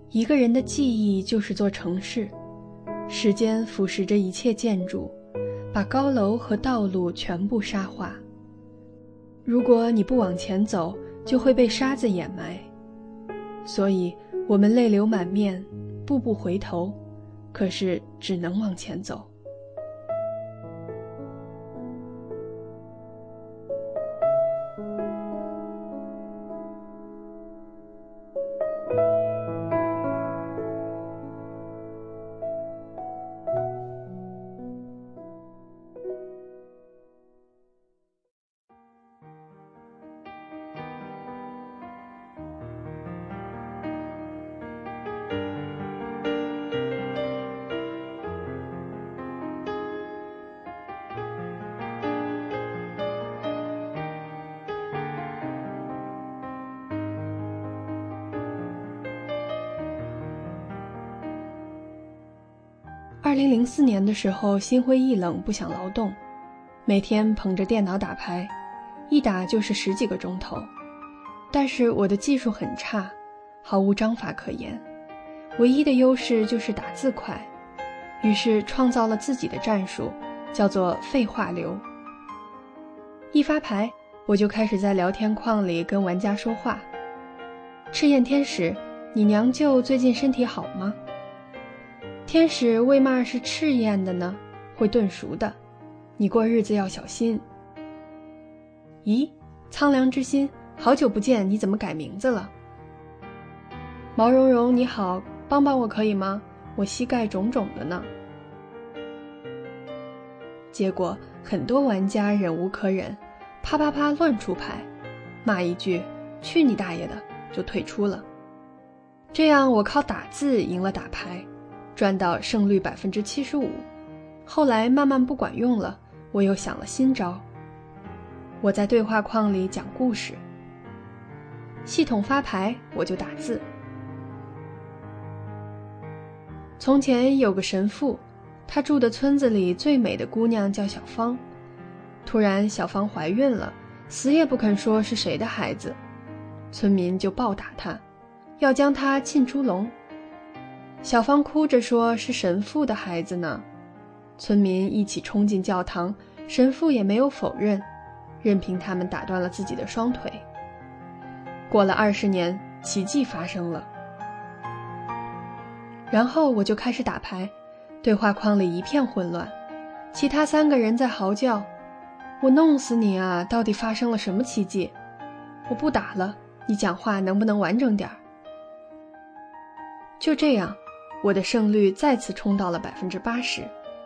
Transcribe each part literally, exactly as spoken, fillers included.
一个人的记忆就是座城市，时间腐蚀着一切建筑，把高楼和道路全部沙化。如果你不往前走，就会被沙子掩埋。所以我们泪流满面，步步回头，可是只能往前走。二零零四年的时候，心灰意冷，不想劳动，每天捧着电脑打牌，一打就是十几个钟头。但是我的技术很差，毫无章法可言，唯一的优势就是打字快，于是创造了自己的战术，叫做废话流。一发牌，我就开始在聊天框里跟玩家说话。赤焰天使，你娘舅最近身体好吗？天使为嘛是赤焰的呢？会炖熟的，你过日子要小心。咦，苍凉之心，好久不见，你怎么改名字了？毛茸茸你好，帮帮我可以吗？我膝盖肿肿的呢。结果很多玩家忍无可忍，啪啪啪乱出牌，骂一句去你大爷的，就退出了。这样我靠打字赢了打牌，赚到胜率 百分之七十五。 后来慢慢不管用了，我又想了新招。我在对话框里讲故事，系统发牌我就打字。从前有个神父，他住的村子里最美的姑娘叫小芳。突然小芳怀孕了，死也不肯说是谁的孩子，村民就暴打她，要将她浸猪笼。小芳哭着说是神父的孩子呢，村民一起冲进教堂，神父也没有否认，任凭他们打断了自己的双腿。过了二十年，奇迹发生了。然后我就开始打牌，对话框里一片混乱，其他三个人在嚎叫，我弄死你啊，到底发生了什么奇迹？我不打了，你讲话能不能完整点？就这样，我的胜率再次冲到了 百分之八十。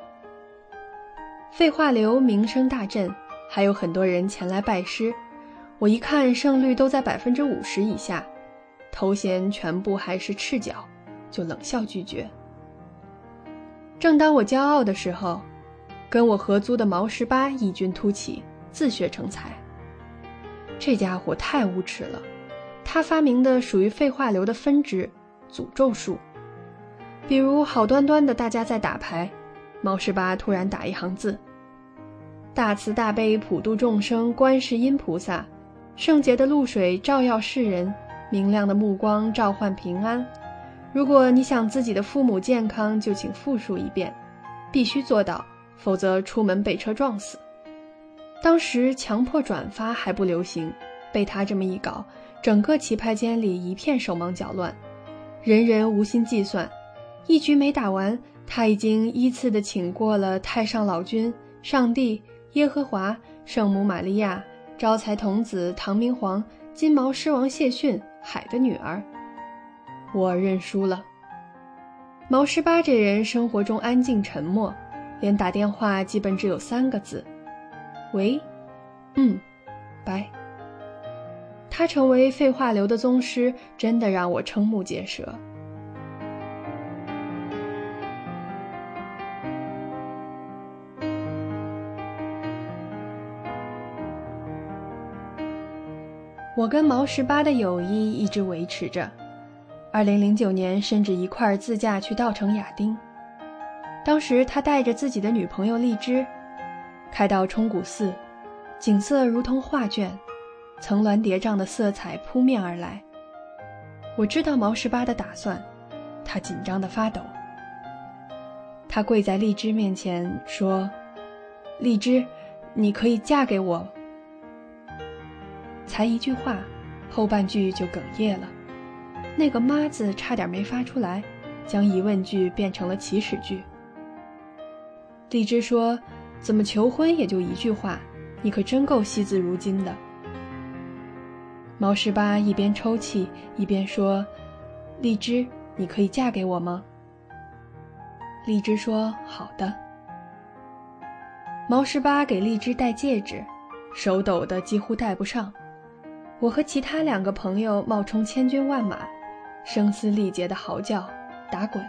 废话流名声大振，还有很多人前来拜师，我一看胜率都在 百分之五十 以下，头衔全部还是赤脚，就冷笑拒绝。正当我骄傲的时候，跟我合租的毛十八异军突起，自学成才。这家伙太无耻了，他发明的属于废话流的分支诅咒术。比如好端端的大家在打牌，毛十八突然打一行字：大慈大悲普度众生观世音菩萨，圣洁的露水照耀世人，明亮的目光召唤平安。如果你想自己的父母健康，就请复述一遍，必须做到，否则出门被车撞死。当时强迫转发还不流行，被他这么一搞，整个棋牌间里一片手忙脚乱，人人无心计算，一局没打完，他已经依次地请过了太上老君、上帝、耶和华、圣母玛利亚、招财童子、唐明皇、金毛狮王谢逊、海的女儿。我认输了。毛十八这人生活中安静沉默，连打电话基本只有三个字：喂，嗯，拜。他成为废话流的宗师，真的让我瞠目结舌。我跟毛十八的友谊一直维持着，二零零九年甚至一块自驾去稻城亚丁。当时他带着自己的女朋友荔枝，开到冲古寺，景色如同画卷，层峦叠嶂的色彩扑面而来。我知道毛十八的打算， 他紧张地发抖。他跪在荔枝面前说：荔枝，你可以嫁给我。才一句话，后半句就哽咽了，那个妈字差点没发出来，将疑问句变成了祈使句。荔枝说：怎么求婚也就一句话，你可真够惜字如金的。毛十八一边抽泣一边说：荔枝，你可以嫁给我吗？荔枝说：好的。毛十八给荔枝戴戒指，手抖得几乎戴不上。我和其他两个朋友冒充千军万马，声嘶力竭地嚎叫打滚。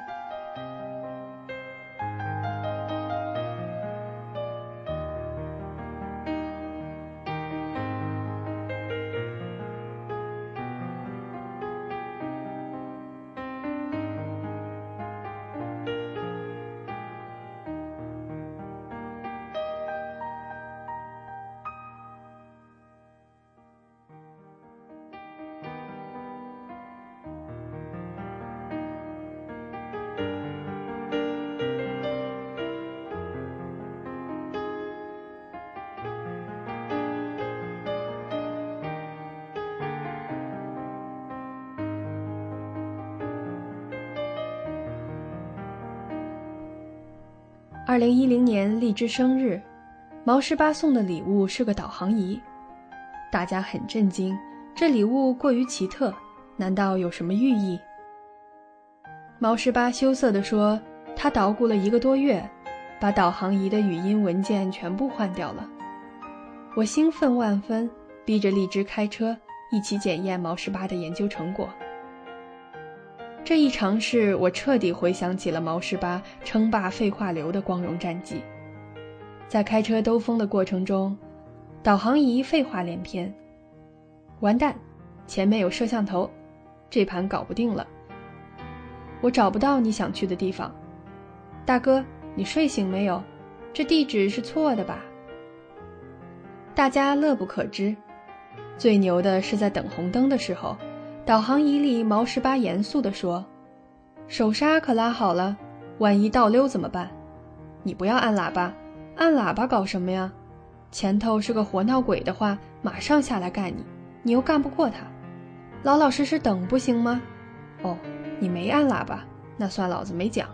二零一零年荔枝生日，毛十八送的礼物是个导航仪，大家很震惊，这礼物过于奇特，难道有什么寓意？毛十八羞涩地说，他捣鼓了一个多月，把导航仪的语音文件全部换掉了。我兴奋万分，逼着荔枝开车，一起检验毛十八的研究成果。这一尝试，我彻底回想起了毛十八称霸废话流的光荣战绩。在开车兜风的过程中，导航仪废话连篇。完蛋，前面有摄像头，这盘搞不定了。我找不到你想去的地方。大哥，你睡醒没有？这地址是错的吧？大家乐不可支。最牛的是在等红灯的时候，导航仪里毛十八严肃地说，手刹可拉好了，万一倒溜怎么办？你不要按喇叭，按喇叭搞什么呀？前头是个活闹鬼的话，马上下来干你，你又干不过他。老老实实等不行吗？哦，你没按喇叭，那算老子没讲。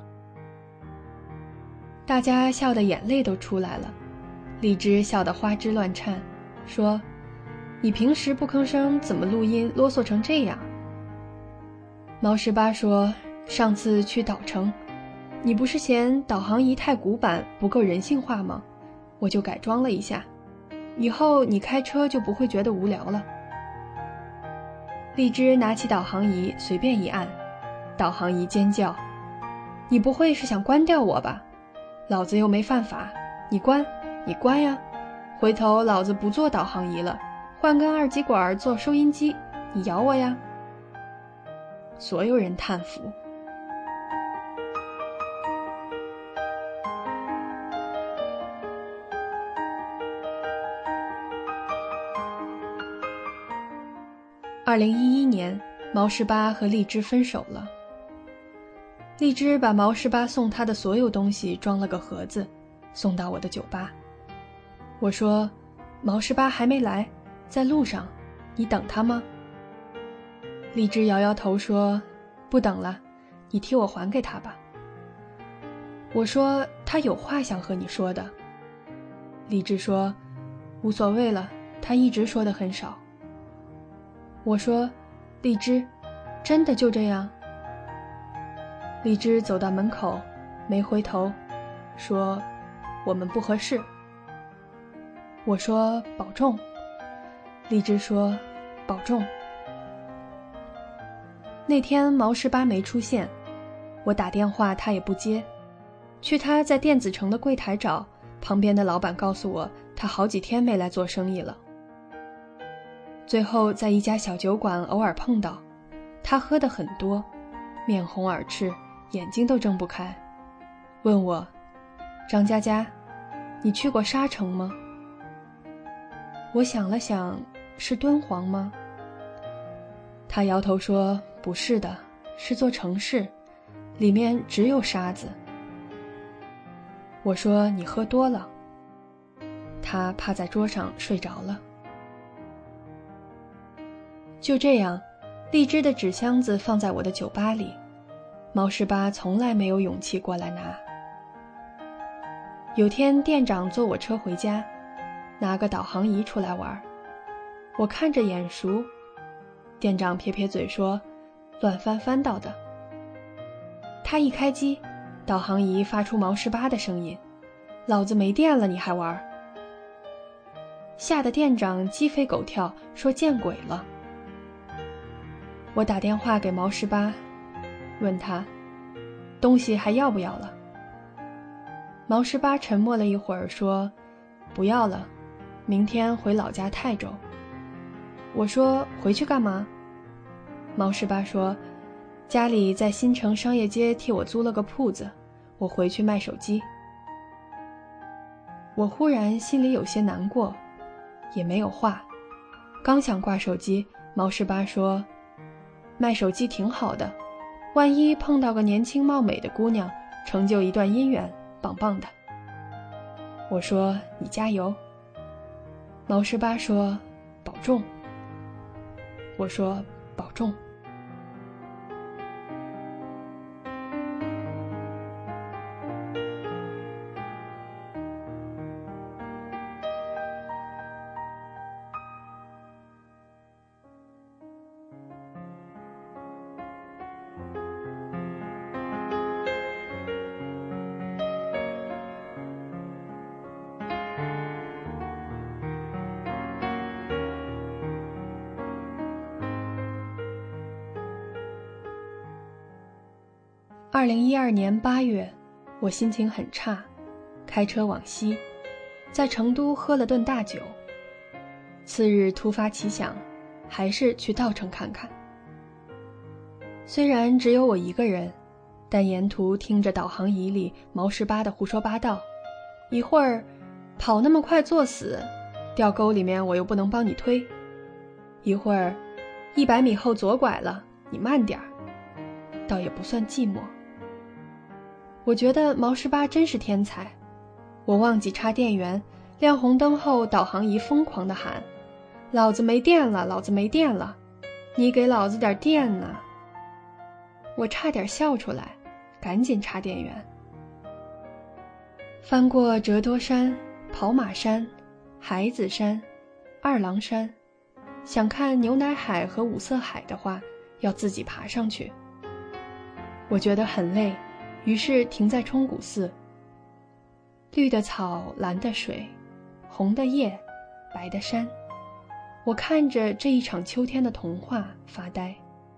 大家笑得眼泪都出来了，荔枝笑得花枝乱颤，说，你平时不吭声，怎么录音啰嗦成这样？毛十八说，上次去岛城，你不是嫌导航仪太古板不够人性化吗？我就改装了一下，以后你开车就不会觉得无聊了。荔枝拿起导航仪随便一按，导航仪尖叫，你不会是想关掉我吧？老子又没犯法，你关你关呀，回头老子不做导航仪了，换根二极管做收音机，你咬我呀。所有人叹服。二零一一年，毛十八和荔枝分手了。荔枝把毛十八送他的所有东西装了个盒子，送到我的酒吧。我说，毛十八还没来，在路上，你等他吗？荔枝摇摇头说，不等了，你替我还给他吧。我说，他有话想和你说的。荔枝说，无所谓了，他一直说的很少。我说，荔枝，真的就这样？荔枝走到门口，没回头，说，我们不合适。我说，保重。荔枝说，保重。那天毛十八没出现，我打电话他也不接，去他在电子城的柜台找，旁边的老板告诉我，他好几天没来做生意了。最后在一家小酒馆偶尔碰到，他喝得很多，面红耳赤，眼睛都睁不开，问我，张佳佳，你去过沙城吗？我想了想，是敦煌吗？他摇头说，不是的，是座城市， 里面只有沙子。我说你喝多了。他趴在桌上睡着了。就这样，荔枝的纸箱子放在我的酒吧里，毛十八从来没有勇气过来拿。有天店长坐我车回家，拿个导航仪出来玩，我看着眼熟，店长撇撇嘴说乱翻翻到的。他一开机，导航仪发出毛十八的声音，老子没电了你还玩。吓得店长鸡飞狗跳，说见鬼了。我打电话给毛十八，问他东西还要不要了。毛十八沉默了一会儿，说不要了，明天回老家泰州。我说回去干嘛？毛十八说家里在新城商业街替我租了个铺子，我回去卖手机。我忽然心里有些难过，也没有话，刚想挂手机，毛十八说卖手机挺好的，万一碰到个年轻貌美的姑娘，成就一段姻缘，棒棒的。我说你加油。毛十八说保重。我说保重。二零一二年八月，我心情很差，开车往西，在成都喝了顿大酒。次日突发奇想，还是去稻城看看。虽然只有我一个人，但沿途听着导航仪里毛十八的胡说八道，一会儿跑那么快作死，掉沟里面我又不能帮你推，一会儿一百米后左拐了，你慢点儿，倒也不算寂寞。我觉得毛十八真是天才，我忘记插电源，亮红灯后导航仪疯狂地喊老子没电了，老子没电了，你给老子点电呐！我差点笑出来，赶紧插电源。翻过折多山、跑马山、海子山、二郎山，想看牛奶海和五色海的话，要自己爬上去。我觉得很累，于是停在冲古寺。绿的草，蓝的水，红的叶，白的山，我看着这一场秋天的童话发呆。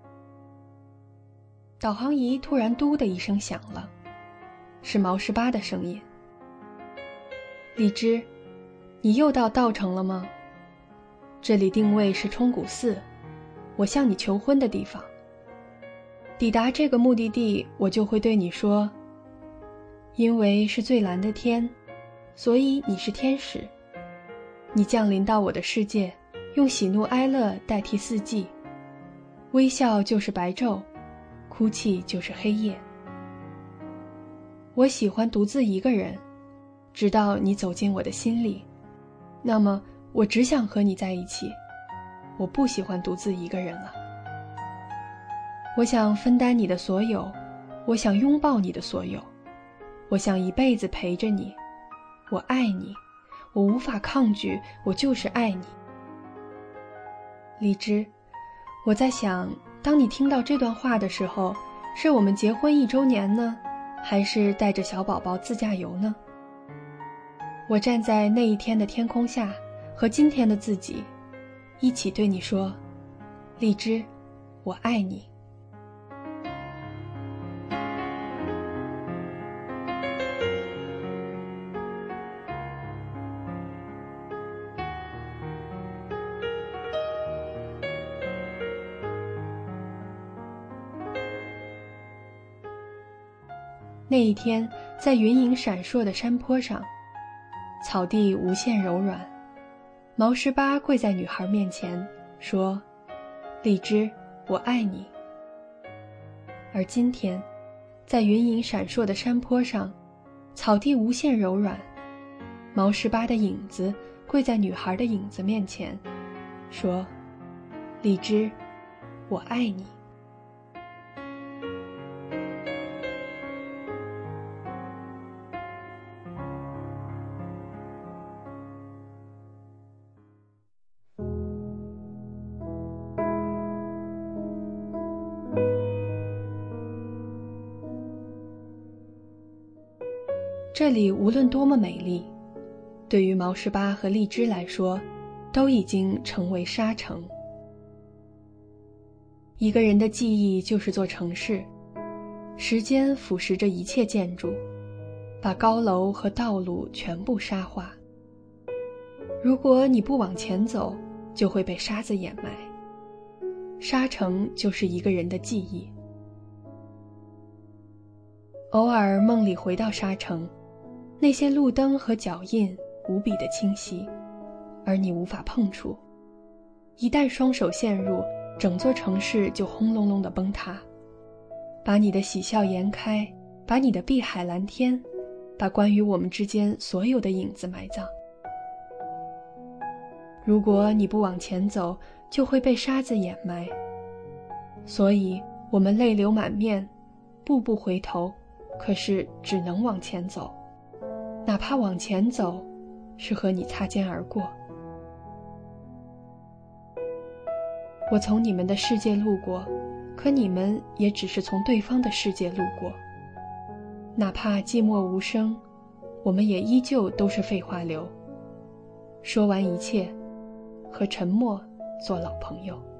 导航仪突然嘟的一声响了，是毛十八的声音。荔枝，你又到稻城了吗？这里定位是冲古寺，我向你求婚的地方。抵达这个目的地，我就会对你说，因为是最蓝的天，所以你是天使。你降临到我的世界，用喜怒哀乐代替四季，微笑就是白昼，哭泣就是黑夜。我喜欢独自一个人，直到你走进我的心里，那么我只想和你在一起，我不喜欢独自一个人了。我想分担你的所有，我想拥抱你的所有，我想一辈子陪着你，我爱你，我无法抗拒，我就是爱你。荔枝，我在想，当你听到这段话的时候，是我们结婚一周年呢，还是带着小宝宝自驾游呢？我站在那一天的天空下，和今天的自己一起对你说，荔枝，我爱你。那一天，在云影闪烁的山坡上，草地无限柔软，毛十八跪在女孩面前说，荔枝，我爱你。而今天， 在云影闪烁的山坡上，草地无限柔软，毛十八的影子跪在女孩的影子面前，说：荔枝，我爱你。这里无论多么美丽，对于毛十八和荔枝来说，都已经成为沙城。一个人的记忆就是座城市，时间腐蚀着一切建筑，把高楼和道路全部沙化。如果你不往前走，就会被沙子掩埋。沙城就是一个人的记忆。偶尔梦里回到沙城，那些路灯和脚印无比的清晰，而你无法碰触。一旦双手陷入，整座城市就轰隆隆地崩塌，把你的喜笑颜开，把你的碧海蓝天，把关于我们之间所有的影子埋葬。如果你不往前走，就会被沙子掩埋。所以我们泪流满面，步步回头，可是只能往前走，哪怕往前走是和你擦肩而过。我从你们的世界路过，可你们也只是从对方的世界路过。哪怕寂寞无声，我们也依旧都是废话流。说完一切，和沉默做老朋友。